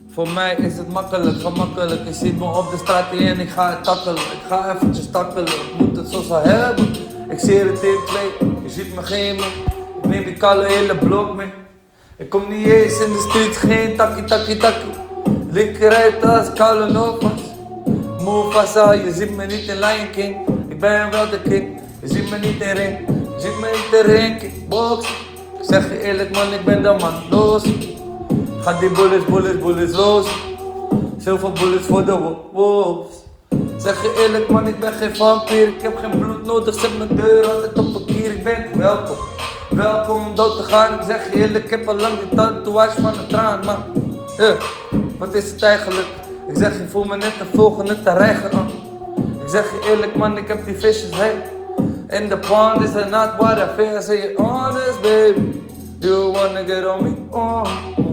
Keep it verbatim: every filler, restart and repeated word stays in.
Voor mij is het makkelijk, gemakkelijk. Je ziet me op de straat en ik ga het tackelen. Ik ga eventjes tackelen, ik moet het zo zo hebben. Ik zie het in twee, je ziet me geen meer. Ik neem die kalle hele blok mee. Ik kom niet eens in de street, geen takkie takkie takkie. Linkerrijd als Kalle Novas. Mufasa, je ziet me niet in Lion King. Ik ben wel de king, je ziet me niet in ring. Je ziet me niet in ring, kickboxen. Ik zeg je eerlijk man, ik ben de man, los. Ga die bullets, bullets, bullets los. Zoveel bullets voor de wolves. Zeg je eerlijk man, ik ben geen vampier. Ik heb geen bloed nodig, zet mijn deur altijd op een kier. Ik ben welkom, welkom om dood te gaan. Ik zeg je eerlijk, ik heb al lang die tatoeage van een traan, man. Yeah. Wat is het eigenlijk? Ik zeg je voel me net de volgende te rijgen aan. Ik zeg je eerlijk man, ik heb die visjes heen. In the pond is it not what I feel. I say it honest baby. You wanna get on me? Oh.